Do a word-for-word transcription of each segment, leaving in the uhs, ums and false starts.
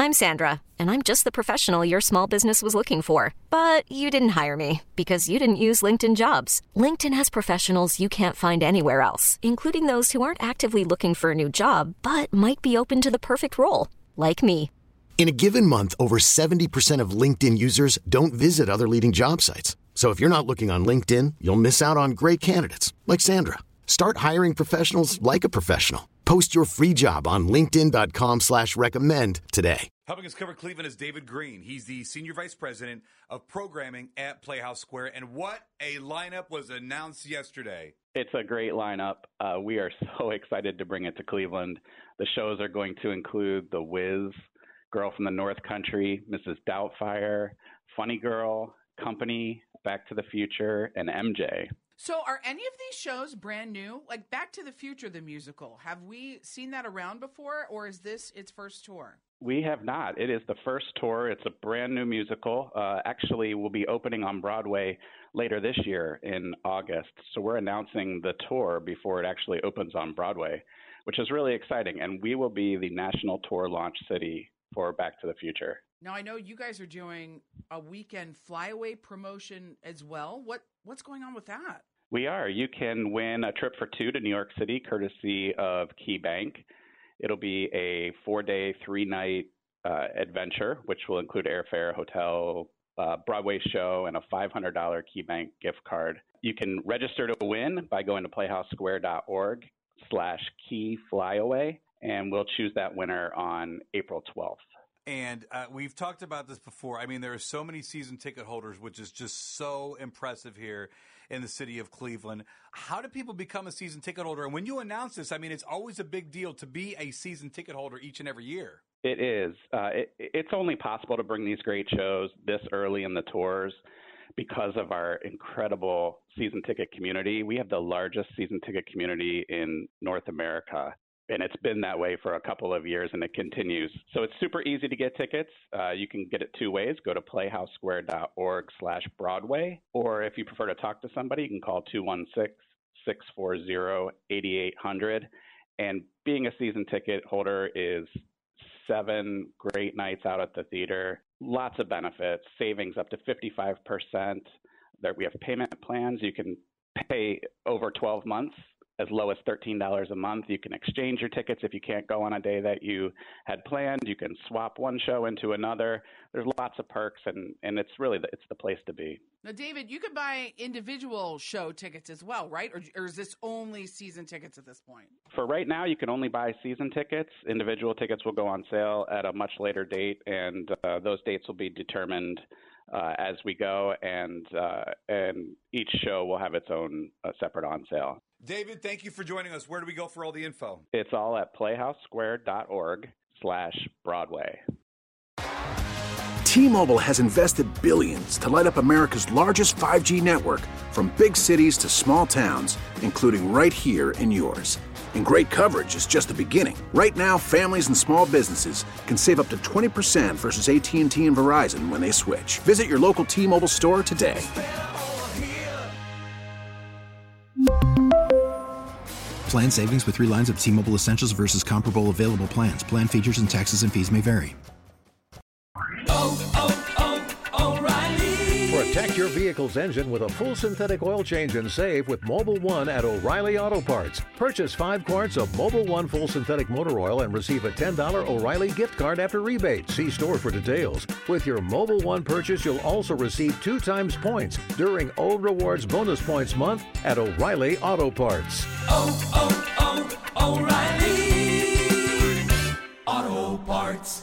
I'm Sandra, and I'm just the professional your small business was looking for. But you didn't hire me because you didn't use LinkedIn Jobs. LinkedIn has professionals you can't find anywhere else, including those who aren't actively looking for a new job, but might be open to the perfect role, like me. In a given month, over seventy percent of LinkedIn users don't visit other leading job sites. So if you're not looking on LinkedIn, you'll miss out on great candidates like Sandra. Start hiring professionals like a professional. Post your free job on linkedin.com slash recommend today. Helping us cover Cleveland is David Green. He's the Senior Vice President of Programming at Playhouse Square. And what a lineup was announced yesterday. It's a great lineup. Uh, we are so excited to bring it to Cleveland. The shows are going to include The Wiz, Girl from the North Country, Missus Doubtfire, Funny Girl, Company, Back to the Future, and M J. So are any of these shows brand new? Like Back to the Future, the musical, have we seen that around before, or is this its first tour? We have not. It is the first tour. It's a brand new musical. Uh, actually, we'll be opening on Broadway later this year in August. So we're announcing the tour before it actually opens on Broadway, which is really exciting. And we will be the national tour launch city for Back to the Future. Now, I know you guys are doing a weekend flyaway promotion as well. What What's going on with that? We are. You can win a trip for two to New York City, courtesy of KeyBank. It'll be a four-day, three-night uh, adventure, which will include airfare, hotel, uh, Broadway show, and a five hundred dollars KeyBank gift card. You can register to win by going to playhousesquare.org slash key flyaway, and we'll choose that winner on April twelfth. And uh, we've talked about this before. I mean, there are so many season ticket holders, which is just so impressive here in the city of Cleveland. How do people become a season ticket holder? And when you announce this, I mean, it's always a big deal to be a season ticket holder each and every year. It is. Uh, it, it's only possible to bring these great shows this early in the tours because of our incredible season ticket community. We have the largest season ticket community in North America. And it's been that way for a couple of years, and it continues. So it's super easy to get tickets. Uh, you can get it two ways. Go to playhousesquare.org slash Broadway. Or if you prefer to talk to somebody, you can call two one six, six four zero, eight eight zero zero. And being a season ticket holder is seven great nights out at the theater, lots of benefits, savings up to fifty-five percent. There we have payment plans. You can pay over twelve months. As low as thirteen dollars a month. You can exchange your tickets if you can't go on a day that you had planned. You can swap one show into another. There's lots of perks, and, and it's really the, it's the place to be. Now, David, you could buy individual show tickets as well, right? Or, or is this only season tickets at this point? For right now, you can only buy season tickets. Individual tickets will go on sale at a much later date, and uh, those dates will be determined uh, as we go, and uh, and each show will have its own uh, separate on sale. David, thank you for joining us. Where do we go for all the info? It's all at playhousesquare.org slash Broadway. T-Mobile has invested billions to light up America's largest five G network, from big cities to small towns, including right here in yours. And great coverage is just the beginning. Right now, families and small businesses can save up to twenty percent versus A T and T and Verizon when they switch. Visit your local T-Mobile store today. Plan savings with three lines of T-Mobile Essentials versus comparable available plans. Plan features and taxes and fees may vary. Oh, oh, oh, O'Reilly. Protect your vehicle's engine with a full synthetic oil change and save with Mobil one at O'Reilly Auto Parts. Purchase five quarts of Mobil one full synthetic motor oil and receive a ten dollars O'Reilly gift card after rebate. See store for details. With your Mobil one purchase, you'll also receive two times points during O Rewards Bonus Points Month at O'Reilly Auto Parts. Oh, oh, oh, O'Reilly Auto Parts.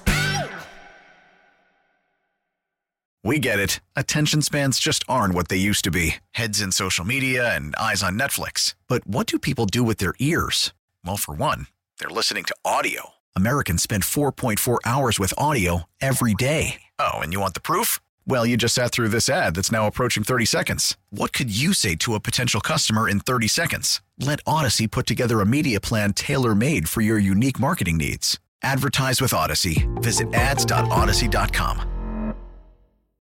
We get it. Attention spans just aren't what they used to be. Heads in social media and eyes on Netflix. But what do people do with their ears? Well, for one, they're listening to audio. Americans spend four point four hours with audio every day. Oh, and you want the proof? Well, you just sat through this ad that's now approaching thirty seconds. What could you say to a potential customer in thirty seconds? Let Odyssey put together a media plan tailor-made for your unique marketing needs. Advertise with Odyssey. Visit ads dot odyssey dot com.